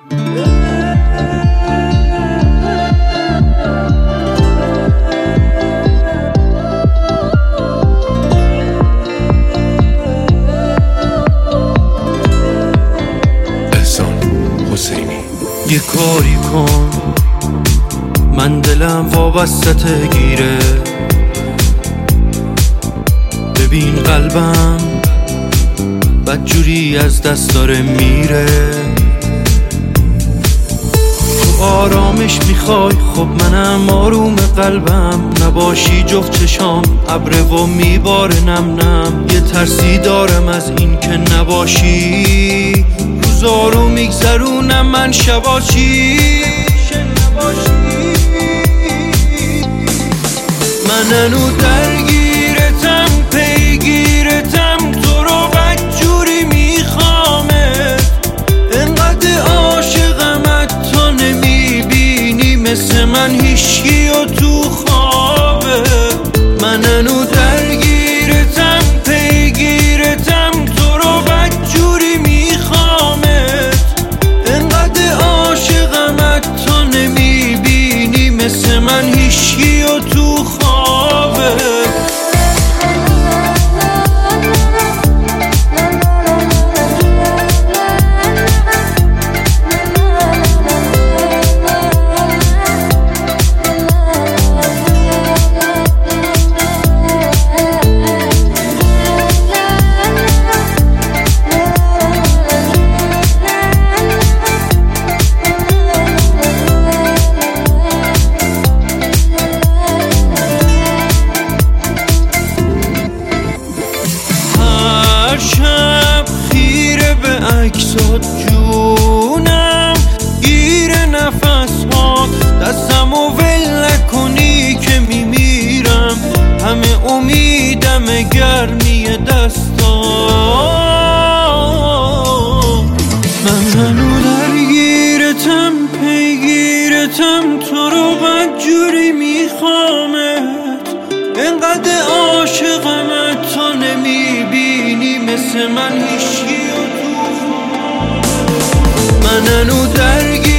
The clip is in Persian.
یه کاری کن، من دلم وابسته گیره. ببین قلبم بدجوری از دست داره میره. تو آرامش میخوای، خب منم آروم قلبم. نباشی جفت چشام ابره و میباره نم نم. یه ترسی دارم از این که نباشی، روزارو میگذرونم من شباشی. من هنو درگیرتم پیگیرتم، تو رو بدجوری میخوامت. انقدر عاشقمت تو نمیبینی مثل من هیچکی و تو خوابه. من هنو درگیرتم پیگیرتم، تو رو بدجوری میخوامت. انقدر عاشقمت تو نمیبینی مثل من هیچکی و تو خوابه. شب خیره به عکسات جونم، گیر نفس ها دستم و ول نکنی که میمیرم. همه امیدم گرمی دستا. من هنو درگیرتم پیگیرتم، تو رو بدجوری میخوامت. انقدر عاشقمت تو نمیبینی مثل من هیچکی و تو. من هنو درگیرتم